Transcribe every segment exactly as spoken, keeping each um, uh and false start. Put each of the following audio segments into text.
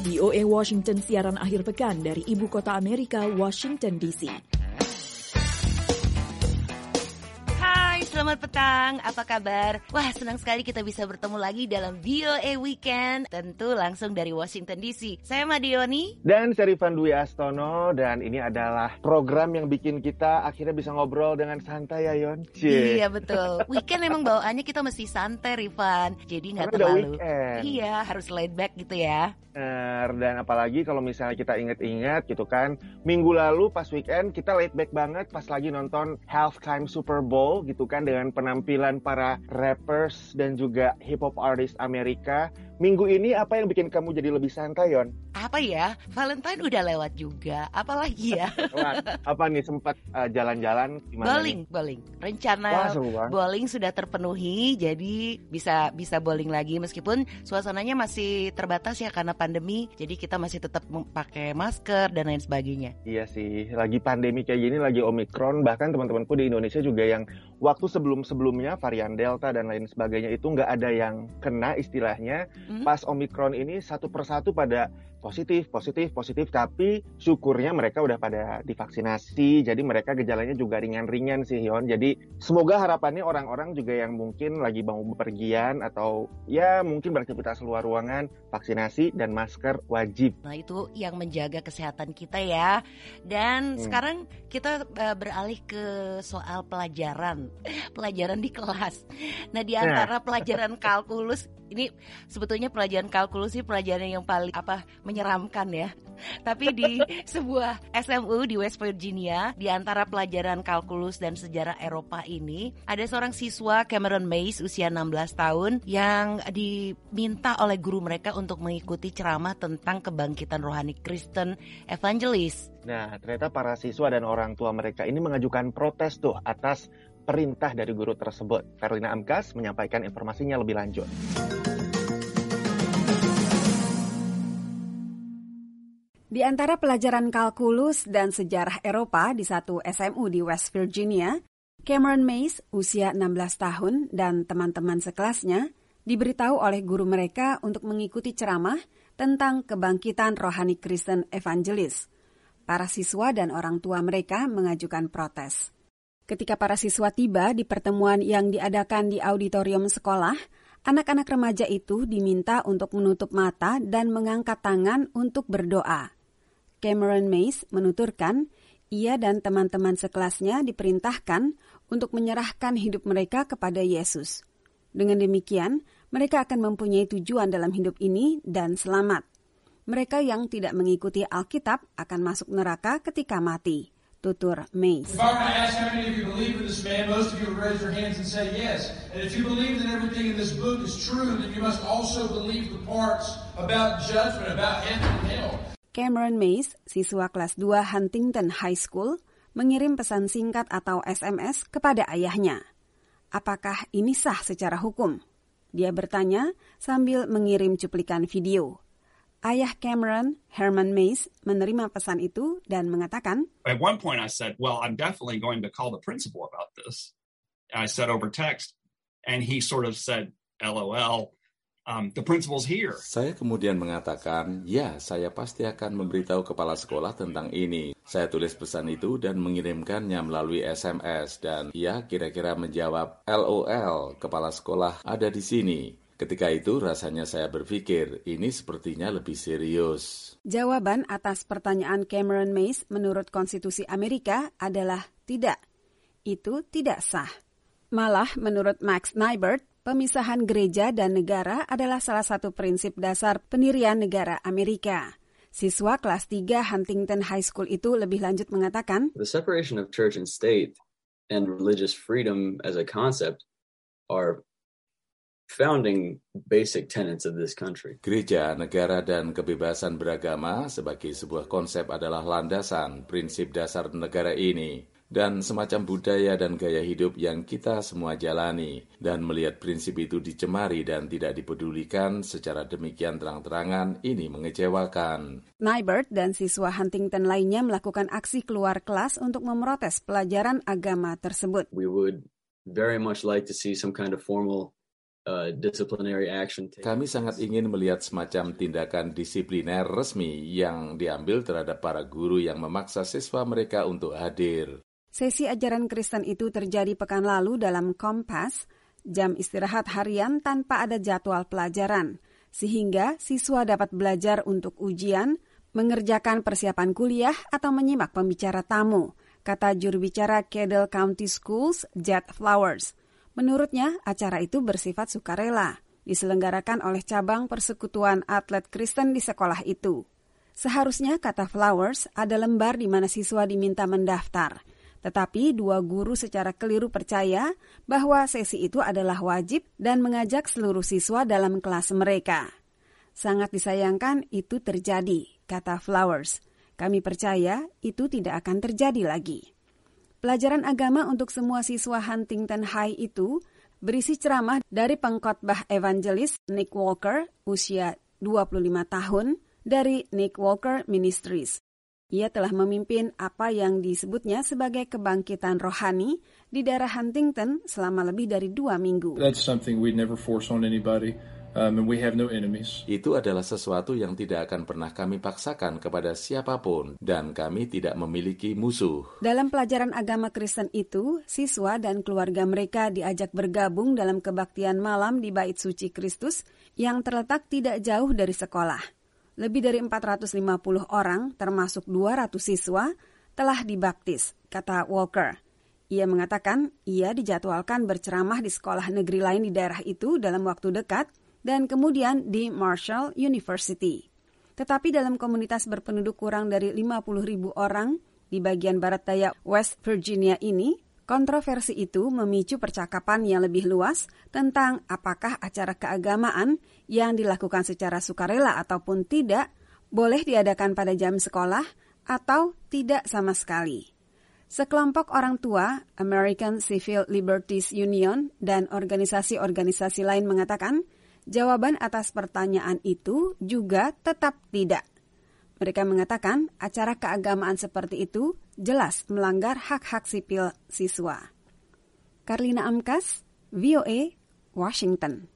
V O A Washington siaran akhir pekan dari ibu kota Amerika, Washington D C. Selamat petang, apa kabar? Wah, senang sekali kita bisa bertemu lagi dalam V O A Weekend, tentu langsung dari Washington D C. Saya Madioni. Dan saya Rifan Dwi Astono, dan ini adalah program yang bikin kita akhirnya bisa ngobrol dengan santai ya, Yon. Cie. Iya, betul. Weekend emang bawaannya kita mesti santai, Rifan. Jadi nggak terlalu. Iya, harus laid back gitu ya. Dan apalagi kalau misalnya kita inget-inget gitu kan, minggu lalu pas weekend kita laid back banget pas lagi nonton halftime Super Bowl gitu kan, dengan penampilan para rappers dan juga hip hop artist Amerika. Minggu ini apa yang bikin kamu jadi lebih santai, Yon? Apa ya? Valentine udah lewat juga. Apalagi ya? Apa nih, sempat uh, jalan-jalan gimana? Bowling, nih? bowling. Rencana Wah, bowling sudah terpenuhi, jadi bisa bisa bowling lagi meskipun suasananya masih terbatas ya karena pandemi. Jadi kita masih tetap pakai masker dan lain sebagainya. Iya sih, lagi pandemi kayak gini, lagi Omicron, bahkan teman-temanku di Indonesia juga yang waktu sebelum-sebelumnya varian Delta dan lain sebagainya itu nggak ada yang kena istilahnya. Hmm? Pas Omicron ini satu persatu pada positif, positif, positif, tapi syukurnya mereka udah pada divaksinasi, jadi mereka gejalanya juga ringan-ringan sih, Yon. Jadi semoga harapannya orang-orang juga yang mungkin lagi mau bepergian atau ya mungkin beraktivitas luar ruangan, vaksinasi dan masker wajib. Nah, itu yang menjaga kesehatan kita ya. Dan hmm. sekarang kita uh, beralih ke soal pelajaran, pelajaran di kelas. Nah, di antara nah. pelajaran kalkulus, ini sebetulnya pelajaran kalkulus sih pelajaran yang paling apa menyeramkan ya. Tapi di sebuah S M U di West Virginia, di antara pelajaran kalkulus dan sejarah Eropa ini, ada seorang siswa Cameron Mays usia enam belas tahun yang diminta oleh guru mereka untuk mengikuti ceramah tentang kebangkitan rohani Kristen evangelis. Nah, ternyata para siswa dan orang tua mereka ini mengajukan protes tuh atas perintah dari guru tersebut. Carolina Amkas menyampaikan informasinya lebih lanjut. Di antara pelajaran kalkulus dan sejarah Eropa di satu S M U di West Virginia, Cameron Mays, usia enam belas tahun, dan teman-teman sekelasnya diberitahu oleh guru mereka untuk mengikuti ceramah tentang kebangkitan rohani Kristen evangelis. Para siswa dan orang tua mereka mengajukan protes. Ketika para siswa tiba di pertemuan yang diadakan di auditorium sekolah, anak-anak remaja itu diminta untuk menutup mata dan mengangkat tangan untuk berdoa. Cameron Mays menuturkan, ia dan teman-teman sekelasnya diperintahkan untuk menyerahkan hidup mereka kepada Yesus. Dengan demikian, mereka akan mempunyai tujuan dalam hidup ini dan selamat. Mereka yang tidak mengikuti Alkitab akan masuk neraka ketika mati. Tutur Mays. If I were to ask how many of you believe in this man, most of you would raise your hands and say yes. And if you believe that everything in this book is true, then you must also believe the parts about judgment, about heaven and hell. Cameron Mays, siswa kelas dua Huntington High School, mengirim pesan singkat atau S M S kepada ayahnya. Apakah ini sah secara hukum? Dia bertanya sambil mengirim cuplikan video. Ayah Cameron, Herman Mays, menerima pesan itu dan mengatakan, At one point I said, well, I'm definitely going to call the principal about this. I said over text, and he sort of said, LOL, um, the principal's here. Saya kemudian mengatakan, ya, saya pasti akan memberitahu kepala sekolah tentang ini. Saya tulis pesan itu dan mengirimkannya melalui S M S, dan ia kira-kira menjawab, LOL, kepala sekolah ada di sini. Ketika itu rasanya saya berpikir, ini sepertinya lebih serius. Jawaban atas pertanyaan Cameron Mays menurut konstitusi Amerika adalah tidak. Itu tidak sah. Malah menurut Max Nybert, pemisahan gereja dan negara adalah salah satu prinsip dasar pendirian negara Amerika. Siswa kelas tiga Huntington High School itu lebih lanjut mengatakan, The separation of church and state and religious freedom as a concept are founding basic tenets of this country. Gereja, negara, dan kebebasan beragama sebagai sebuah konsep adalah landasan prinsip dasar negara ini dan semacam budaya dan gaya hidup yang kita semua jalani, dan melihat prinsip itu dicemari dan tidak dipedulikan secara demikian terang-terangan ini mengecewakan. Nybert dan siswa Huntington lainnya melakukan aksi keluar kelas untuk memprotes pelajaran agama tersebut. We would very much like to see some kind of formal uh, disciplinary action. Kami sangat ingin melihat semacam tindakan disipliner resmi yang diambil terhadap para guru yang memaksa siswa mereka untuk hadir. Sesi ajaran Kristen itu terjadi pekan lalu dalam Kompas, jam istirahat harian tanpa ada jadwal pelajaran, sehingga siswa dapat belajar untuk ujian, mengerjakan persiapan kuliah, atau menyimak pembicara tamu, kata juru bicara Cadell County Schools, Jet Flowers. Menurutnya, acara itu bersifat sukarela, diselenggarakan oleh cabang persekutuan atlet Kristen di sekolah itu. Seharusnya, kata Flowers, ada lembar di mana siswa diminta mendaftar. Tetapi dua guru secara keliru percaya bahwa sesi itu adalah wajib dan mengajak seluruh siswa dalam kelas mereka. Sangat disayangkan itu terjadi, kata Flowers. Kami percaya itu tidak akan terjadi lagi. Pelajaran agama untuk semua siswa Huntington High itu berisi ceramah dari pengkhotbah evangelis Nick Walker, usia dua puluh lima tahun, dari Nick Walker Ministries. Ia telah memimpin apa yang disebutnya sebagai kebangkitan rohani di daerah Huntington selama lebih dari dua minggu. That's something we'd never force on anybody, um, and we have no enemies. Itu adalah sesuatu yang tidak akan pernah kami paksakan kepada siapapun, dan kami tidak memiliki musuh. Dalam pelajaran agama Kristen itu, siswa dan keluarga mereka diajak bergabung dalam kebaktian malam di Bait Suci Kristus yang terletak tidak jauh dari sekolah. Lebih dari empat ratus lima puluh orang, termasuk dua ratus siswa, telah dibaptis, kata Walker. Ia mengatakan ia dijadwalkan berceramah di sekolah negeri lain di daerah itu dalam waktu dekat dan kemudian di Marshall University. Tetapi dalam komunitas berpenduduk kurang dari lima puluh ribu orang di bagian barat daya West Virginia ini, kontroversi itu memicu percakapan yang lebih luas tentang apakah acara keagamaan yang dilakukan secara sukarela ataupun tidak boleh diadakan pada jam sekolah atau tidak sama sekali. Sekelompok orang tua, American Civil Liberties Union, dan organisasi-organisasi lain mengatakan jawaban atas pertanyaan itu juga tetap tidak. Mereka mengatakan acara keagamaan seperti itu jelas melanggar hak-hak sipil siswa. Karlina Amkas, V O A, Washington.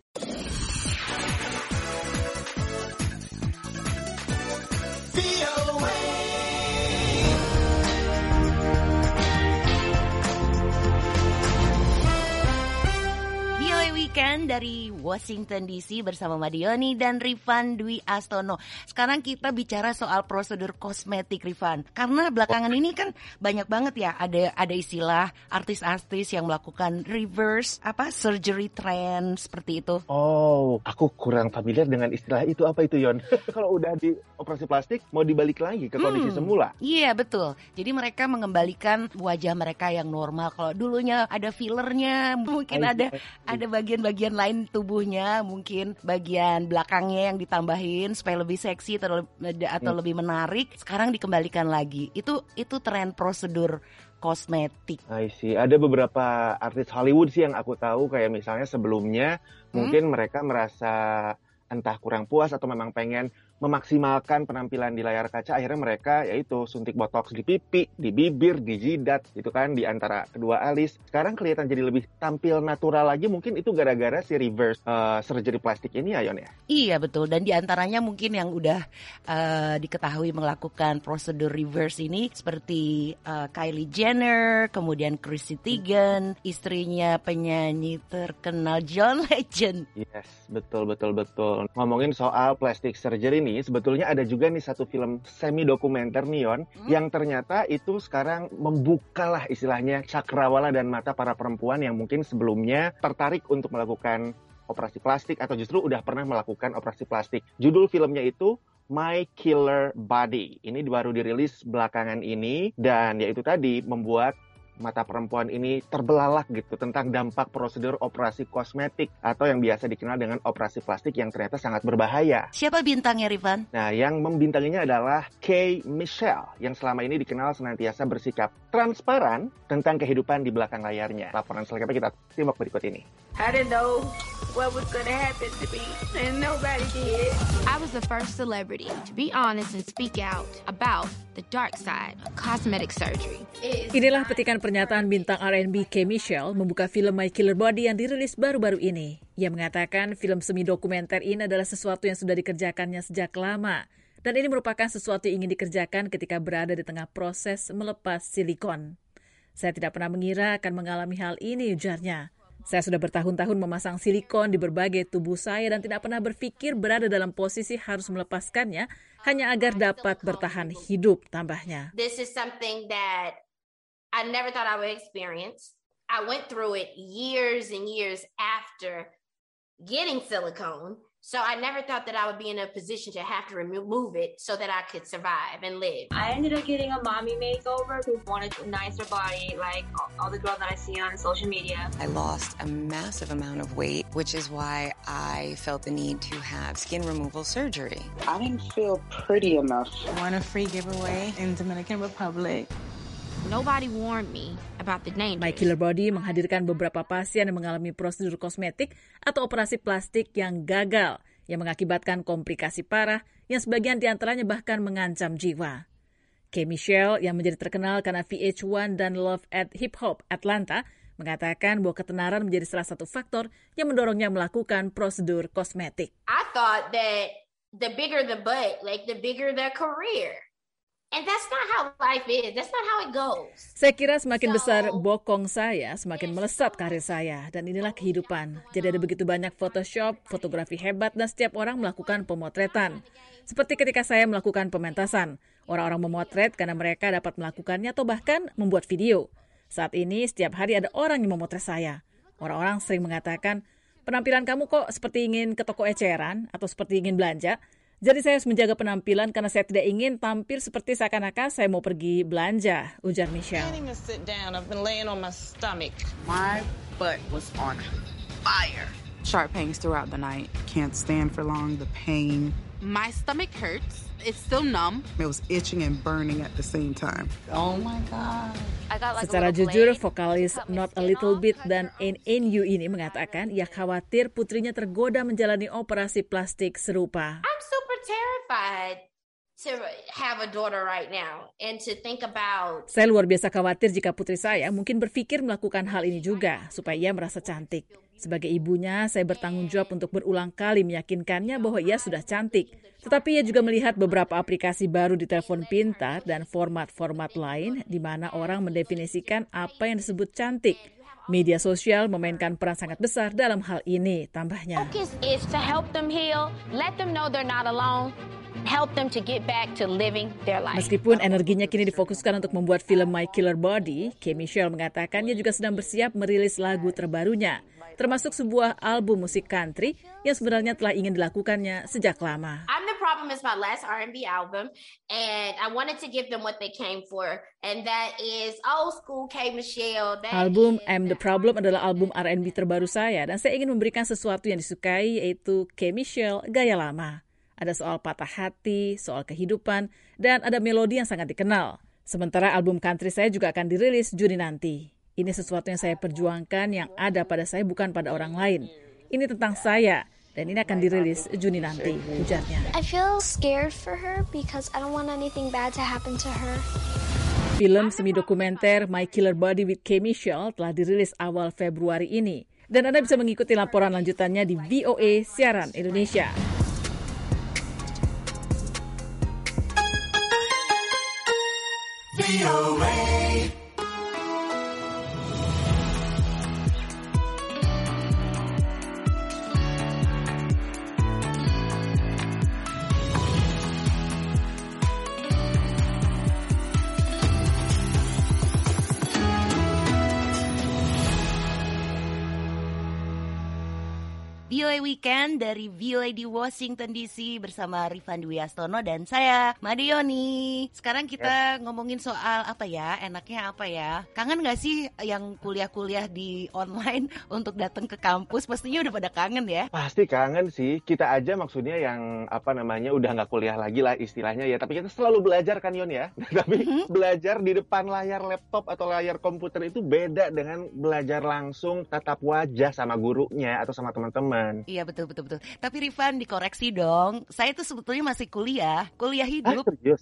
Weekend dari Washington D C bersama Madioni dan Rifan Dwi Astono. Sekarang kita bicara soal prosedur kosmetik, Rifan. Karena belakangan ini kan banyak banget ya ada ada istilah artis-artis yang melakukan reverse apa surgery trend seperti itu. Oh, aku kurang familiar dengan istilah itu. Apa itu, Yon? Kalau udah di operasi plastik mau dibalik lagi ke kondisi hmm, semula. Iya, betul. Jadi mereka mengembalikan wajah mereka yang normal. Kalau dulunya ada fillernya, mungkin I, ada I, I, ada bagian bagian lain tubuhnya, mungkin bagian belakangnya yang ditambahin supaya lebih seksi atau, atau hmm. lebih menarik. Sekarang dikembalikan lagi. Itu itu tren prosedur kosmetik. I see. Ada beberapa artis Hollywood sih yang aku tahu, kayak misalnya sebelumnya hmm? mungkin mereka merasa entah kurang puas atau memang pengen memaksimalkan penampilan di layar kaca, akhirnya mereka yaitu suntik botox di pipi, di bibir, di jidat, gitu kan, di antara kedua alis. Sekarang kelihatan jadi lebih tampil natural lagi, mungkin itu gara-gara si reverse uh, surgery plastik ini, Ayon ya? Iya, betul. Dan di antaranya mungkin yang udah uh, diketahui melakukan prosedur reverse ini seperti uh, Kylie Jenner, kemudian Chrissy Teigen, istrinya penyanyi terkenal John Legend. Yes, betul, betul, betul. Ngomongin soal plastic surgery nih, sebetulnya ada juga nih satu film semi dokumenter Neon hmm? yang ternyata itu sekarang membukalah istilahnya cakrawala dan mata para perempuan yang mungkin sebelumnya tertarik untuk melakukan operasi plastik atau justru udah pernah melakukan operasi plastik. Judul filmnya itu My Killer Body. Ini baru dirilis belakangan ini dan yaitu tadi membuat mata perempuan ini terbelalak gitu tentang dampak prosedur operasi kosmetik atau yang biasa dikenal dengan operasi plastik yang ternyata sangat berbahaya. Siapa bintangnya, Rifan? Nah, yang membintanginya adalah Kay Michelle yang selama ini dikenal senantiasa bersikap transparan tentang kehidupan di belakang layarnya. Laporan selengkapnya kita simak berikut ini. I didn't know what was going to happen to me, and nobody did. I was the first celebrity to be honest and speak out about the dark side of cosmetic surgery. Inilah petikan pernyataan bintang R and B Kay Michelle membuka film My Killer Body yang dirilis baru-baru ini. Ia mengatakan film semi dokumenter ini adalah sesuatu yang sudah dikerjakannya sejak lama. Dan ini merupakan sesuatu yang ingin dikerjakan ketika berada di tengah proses melepas silikon. Saya tidak pernah mengira akan mengalami hal ini, ujarnya. Saya sudah bertahun-tahun memasang silikon di berbagai tubuh saya dan tidak pernah berpikir berada dalam posisi harus melepaskannya hanya agar dapat bertahan hidup, tambahnya. This is something that I never thought I would experience. I went through it years and years after getting silicone. So I never thought that I would be in a position to have to remove it so that I could survive and live. I ended up getting a mommy makeover who wanted a nicer body, like all the girls that I see on social media. I lost a massive amount of weight, which is why I felt the need to have skin removal surgery. I didn't feel pretty enough. I won a free giveaway in Dominican Republic. Nobody warned me about the dangers. My Killer Body menghadirkan beberapa pasien yang mengalami prosedur kosmetik atau operasi plastik yang gagal, yang mengakibatkan komplikasi parah, yang sebagian diantaranya bahkan mengancam jiwa. K. Michelle, yang menjadi terkenal karena V H one dan Love at Hip Hop Atlanta, mengatakan bahwa ketenaran menjadi salah satu faktor yang mendorongnya melakukan prosedur kosmetik. I thought that the bigger the butt, like the bigger the career. And that's not how life is. That's not how it goes. Saya kira semakin besar bokong saya, semakin melesat karir saya. Dan inilah kehidupan. Jadi ada begitu banyak Photoshop, fotografi hebat, dan setiap orang melakukan pemotretan. Seperti ketika saya melakukan pementasan. Orang-orang memotret karena mereka dapat melakukannya atau bahkan membuat video. Saat ini setiap hari ada orang yang memotret saya. Orang-orang sering mengatakan, penampilan kamu kok seperti ingin ke toko eceran atau seperti ingin belanja. Jadi saya harus menjaga penampilan karena saya tidak ingin tampil seperti seakan-akan saya mau pergi belanja, ujar Michelle. My butt was on fire. Sharp pains throughout the night. Can't stand for long. The pain. My stomach hurts. It's still numb. It was itching and burning at the same time. Oh my God. Like Secara jujur, vokalis Not a Little Bit dan N N U ini mengatakan ia khawatir putrinya tergoda menjalani operasi plastik serupa. I'm super terrified to have a daughter right now and to think about. Saya luar biasa khawatir jika putri saya mungkin berpikir melakukan hal ini juga supaya ia merasa cantik. Sebagai ibunya, saya bertanggung jawab untuk berulang kali meyakinkannya bahwa ia sudah cantik. Tetapi ia juga melihat beberapa aplikasi baru di telepon pintar dan format-format lain di mana orang mendefinisikan apa yang disebut cantik. Media sosial memainkan peran sangat besar dalam hal ini, tambahnya. Focus is to help them heal, let them know they're not alone, help them to get back to living their life. Meskipun energinya kini difokuskan untuk membuat film My Killer Body, K. Michelle mengatakan ia juga sedang bersiap merilis lagu terbarunya, termasuk sebuah album musik country yang sebenarnya telah ingin dilakukannya sejak lama. I'm the Problem is my last R and B album, and I wanted to give them what they came for, and that is old school K. Michelle. That album I'm the Problem adalah album R and B terbaru saya, dan saya ingin memberikan sesuatu yang disukai, yaitu K. Michelle gaya lama. Ada soal patah hati, soal kehidupan, dan ada melodi yang sangat dikenal. Sementara album country saya juga akan dirilis Juni nanti. Ini sesuatu yang saya perjuangkan yang ada pada saya bukan pada orang lain. Ini tentang saya dan ini akan dirilis Juni nanti, ujarnya. I feel scared for her because I don't want anything bad to happen to her. Film semi dokumenter My Killer Body with K. Michelle telah dirilis awal Februari ini. Dan Anda bisa mengikuti laporan lanjutannya di V O A Siaran Indonesia. V O A V O A Weekend dari V O A di Washington D C bersama Rifan Dwi Astono dan saya, Made Yoni. Sekarang kita ngomongin soal apa ya, enaknya apa ya. Kangen gak sih yang kuliah-kuliah di online untuk datang ke kampus? Pastinya udah pada kangen ya? Pasti kangen sih. Kita aja maksudnya yang apa namanya udah gak kuliah lagi lah istilahnya ya. Tapi kita selalu belajar kan Yon ya. Tapi mm-hmm. belajar di depan layar laptop atau layar komputer itu beda dengan belajar langsung tatap wajah sama gurunya atau sama teman-teman. Iya betul betul betul. Tapi Rifan dikoreksi dong. Saya tuh sebetulnya masih kuliah, kuliah hidup. Ah, serius?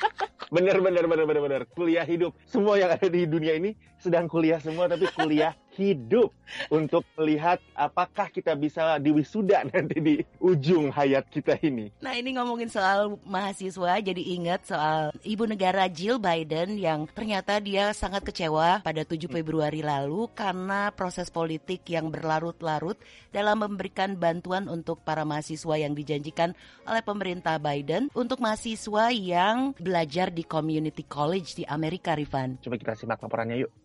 bener bener bener bener bener. Kuliah hidup. Semua yang ada di dunia ini sedang kuliah semua, tapi kuliah hidup untuk melihat apakah kita bisa diwisuda nanti di ujung hayat kita ini. Nah, ini ngomongin soal mahasiswa, jadi ingat soal ibu negara Jill Biden yang ternyata dia sangat kecewa pada tujuh Februari lalu karena proses politik yang berlarut-larut dalam memberikan bantuan untuk para mahasiswa yang dijanjikan oleh pemerintah Biden untuk mahasiswa yang belajar di community college di Amerika, Rifan. Coba kita simak laporannya yuk.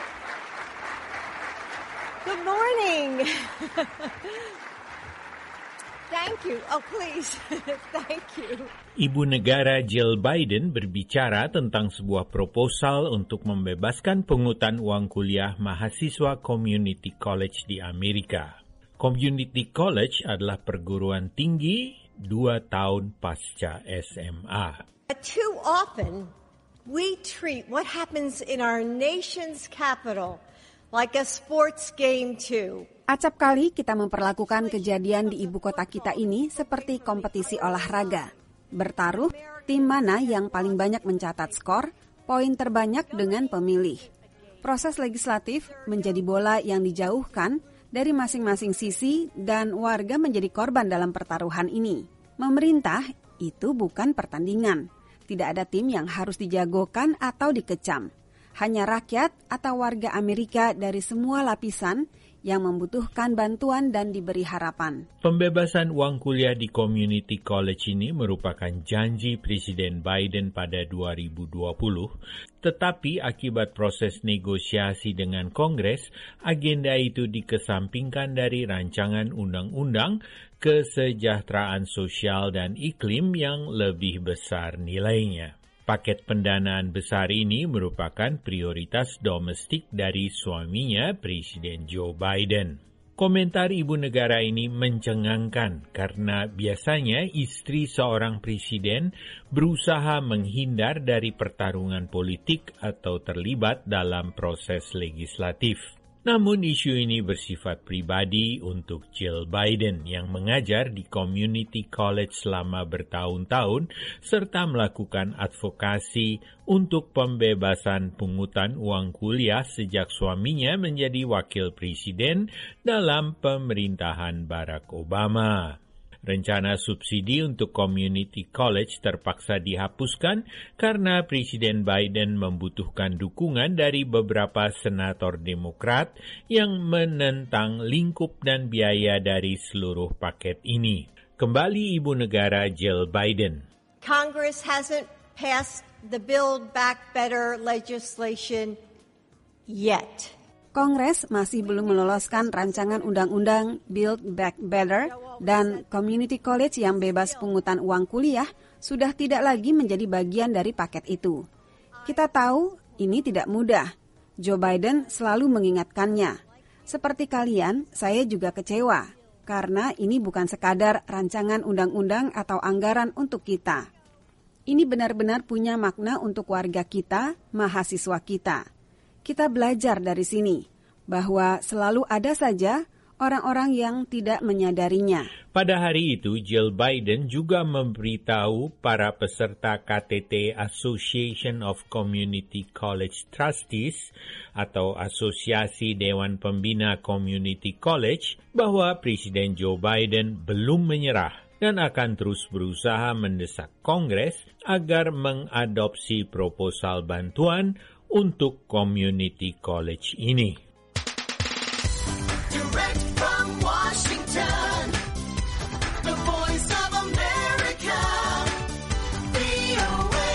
Good morning. Thank you. Oh, please. Thank you. Ibu negara Jill Biden berbicara tentang sebuah proposal untuk membebaskan pungutan uang kuliah mahasiswa community college di Amerika. Community college adalah perguruan tinggi dua tahun pasca S M A. Too often, we treat what happens in our nation's capital like a sports game too. Acap kali kita memperlakukan kejadian di ibu kota kita ini seperti kompetisi olahraga. Bertaruh, tim mana yang paling banyak mencatat skor, poin terbanyak dengan pemilih. Proses legislatif menjadi bola yang dijauhkan dari masing-masing sisi dan warga menjadi korban dalam pertaruhan ini. Memerintah itu bukan pertandingan. Tidak ada tim yang harus dijagokan atau dikecam. Hanya rakyat atau warga Amerika dari semua lapisan yang membutuhkan bantuan dan diberi harapan. Pembebasan uang kuliah di community college ini merupakan janji Presiden Biden pada dua ribu dua puluh, tetapi akibat proses negosiasi dengan Kongres, agenda itu dikesampingkan dari rancangan undang-undang kesejahteraan sosial dan iklim yang lebih besar nilainya. Paket pendanaan besar ini merupakan prioritas domestik dari suaminya, Presiden Joe Biden. Komentar ibu negara ini mencengangkan karena biasanya istri seorang presiden berusaha menghindar dari pertarungan politik atau terlibat dalam proses legislatif. Namun isu ini bersifat pribadi untuk Jill Biden yang mengajar di community college selama bertahun-tahun serta melakukan advokasi untuk pembebasan pungutan uang kuliah sejak suaminya menjadi wakil presiden dalam pemerintahan Barack Obama. Rencana subsidi untuk community college terpaksa dihapuskan karena Presiden Biden membutuhkan dukungan dari beberapa senator Demokrat yang menentang lingkup dan biaya dari seluruh paket ini. Kembali Ibu Negara Jill Biden. Congress hasn't passed the Build Back Better legislation yet. Kongres masih belum meloloskan rancangan undang-undang Build Back Better dan community college yang bebas pungutan uang kuliah sudah tidak lagi menjadi bagian dari paket itu. Kita tahu ini tidak mudah. Joe Biden selalu mengingatkannya. Seperti kalian, saya juga kecewa karena ini bukan sekadar rancangan undang-undang atau anggaran untuk kita. Ini benar-benar punya makna untuk warga kita, mahasiswa kita. Kita belajar dari sini bahwa selalu ada saja orang-orang yang tidak menyadarinya. Pada hari itu, Jill Biden juga memberitahu para peserta K T T Association of Community College Trustees atau Asosiasi Dewan Pembina Community College bahwa Presiden Joe Biden belum menyerah dan akan terus berusaha mendesak Kongres agar mengadopsi proposal bantuan untuk community college ini. Direct from Washington, the voice of America, V O A.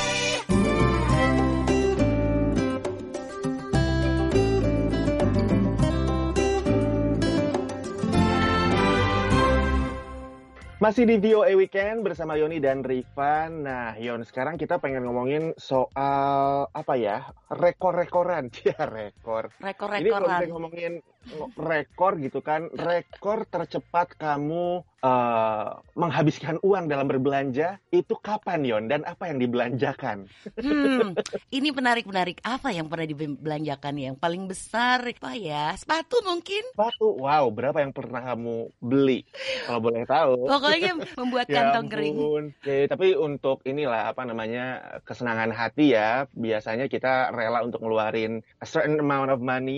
Masih di V O A Weekend bersama Yoni dan Rifan. Nah, Yon, sekarang kita pengen ngomongin soal apa ya? Rekor-rekoran. Ya, rekor. Rekor-rekoran. Ini kalau kita ngomongin rekor gitu kan, rekor tercepat kamu uh, menghabiskan uang dalam berbelanja itu kapan, Yon? Dan apa yang dibelanjakan? Hmm, ini menarik-menarik. Apa yang pernah dibelanjakan yang paling besar? Apa ya? Sepatu mungkin? Sepatu. Wow, berapa yang pernah kamu beli? Kalau boleh tahu. Pokoknya membuat kantong kering. Ya, tapi untuk inilah apa namanya kesenangan hati ya. Biasanya kita rela untuk ngeluarin a certain amount of money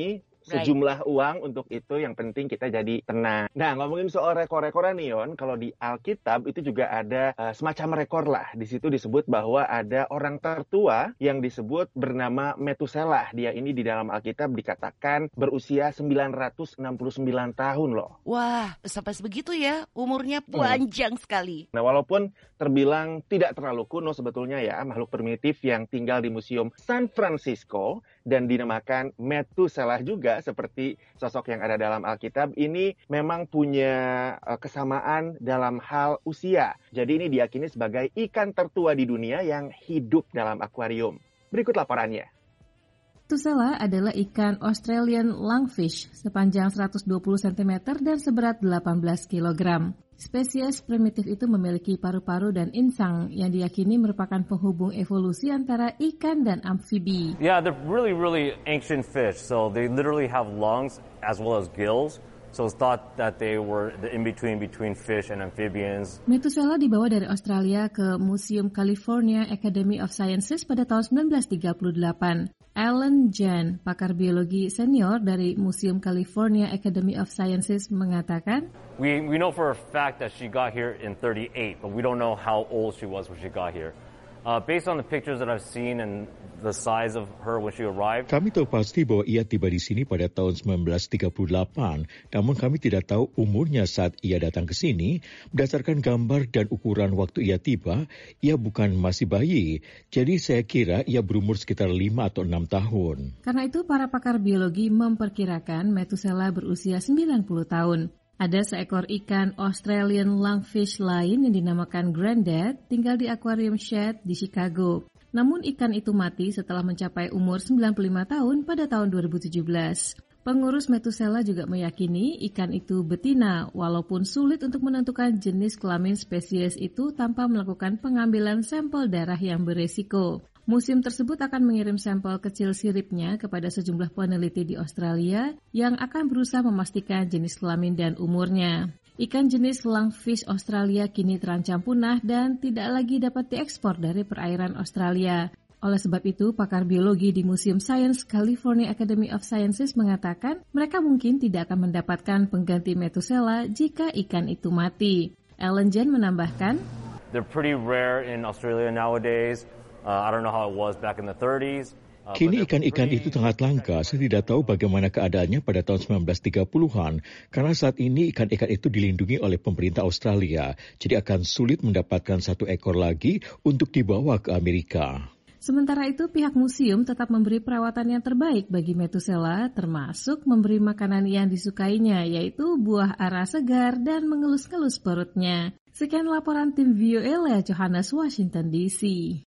sejumlah right. uang untuk itu, yang penting kita jadi tenang. Nah, ngomongin soal rekor-rekoran nih, Yon, kalau di Alkitab itu juga ada uh, semacam rekor lah. Di situ disebut bahwa ada orang tertua yang disebut bernama Metuselah. Dia ini di dalam Alkitab dikatakan berusia sembilan ratus enam puluh sembilan tahun loh. Wah, sampai sebegitu ya, umurnya panjang hmm. sekali. Nah, walaupun terbilang tidak terlalu kuno sebetulnya ya, makhluk primitif yang tinggal di Museum San Francisco dan dinamakan Metuselah juga seperti sosok yang ada dalam Alkitab, ini memang punya uh, kesamaan dalam hal usia. Jadi ini diyakini sebagai ikan tertua di dunia yang hidup dalam akuarium. Berikut laporannya. Metuselah adalah ikan Australian lungfish sepanjang seratus dua puluh sentimeter dan seberat delapan belas kilogram. Spesies primitif itu memiliki paru-paru dan insang yang diyakini merupakan penghubung evolusi antara ikan dan amfibi. Yeah, they're really, really ancient fish. So they literally have lungs as well as gills. So it's thought that they were the in-between between fish and amphibians. Metuselah dibawa dari Australia ke Museum California Academy of Sciences pada tahun sembilan belas tiga puluh delapan. Alan Jan, pakar biologi senior dari Museum California Academy of Sciences, mengatakan, We we know for a fact that she got here in thirty-eight, but we don't know how old she was when she got here. Uh, based on the pictures that I've seen and the size of her when she arrived. Kami tahu pasti bahwa ia tiba di sini pada tahun sembilan belas tiga puluh delapan, namun kami tidak tahu umurnya saat ia datang ke sini. Berdasarkan gambar dan ukuran waktu ia tiba, ia bukan masih bayi. Jadi saya kira ia berumur sekitar lima atau enam tahun. Karena itu para pakar biologi memperkirakan Metuselah berusia sembilan puluh tahun. Ada seekor ikan Australian lungfish lain yang dinamakan Grandad tinggal di akuarium Shedd di Chicago. Namun ikan itu mati setelah mencapai umur sembilan puluh lima tahun pada tahun dua ribu tujuh belas. Pengurus Metuselah juga meyakini ikan itu betina, walaupun sulit untuk menentukan jenis kelamin spesies itu tanpa melakukan pengambilan sampel darah yang beresiko. Museum tersebut akan mengirim sampel kecil siripnya kepada sejumlah peneliti di Australia yang akan berusaha memastikan jenis kelamin dan umurnya. Ikan jenis lungfish Australia kini terancam punah dan tidak lagi dapat diekspor dari perairan Australia. Oleh sebab itu, pakar biologi di Museum Science California Academy of Sciences mengatakan mereka mungkin tidak akan mendapatkan pengganti Metuselah jika ikan itu mati. Alan Jan menambahkan, They're pretty rare in Australia nowadays. Uh, I don't know how it was back in the thirties. Uh, Kini ikan-ikan itu sangat langka. Saya tidak tahu bagaimana keadaannya pada tahun sembilan belas tiga puluhan, karena saat ini ikan-ikan itu dilindungi oleh pemerintah Australia. Jadi akan sulit mendapatkan satu ekor lagi untuk dibawa ke Amerika. Sementara itu, pihak museum tetap memberi perawatan yang terbaik bagi Metuselah, termasuk memberi makanan yang disukainya, yaitu buah ara segar dan mengelus-ngelus perutnya. Sekian laporan tim V O A Lea Johannes, Washington D C.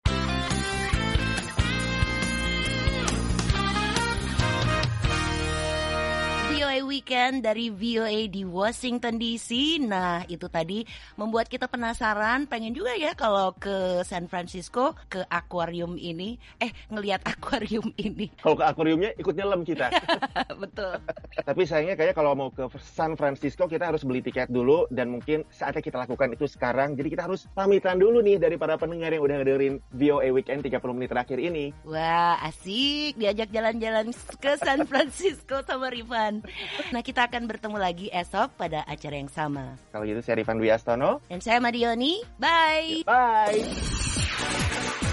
Weekend dari V O A di Washington D C. Nah, itu tadi membuat kita penasaran, pengen juga ya kalau ke San Francisco, ke akuarium ini, eh ngelihat akuarium ini. Kalau ke akuariumnya ikut nyelam kita. Betul. Tapi sayangnya kayak kalau mau ke San Francisco kita harus beli tiket dulu, dan mungkin saatnya kita lakukan itu sekarang. Jadi kita harus pamitan dulu nih dari para pendengar yang udah ngedengerin V O A Weekend tiga puluh menit terakhir ini. Wah, asik diajak jalan-jalan ke San Francisco sama Rifan. Nah, kita akan bertemu lagi esok pada acara yang sama. Kalau gitu saya Rifan Dwi Astono. Dan saya Madioni. Bye. Bye.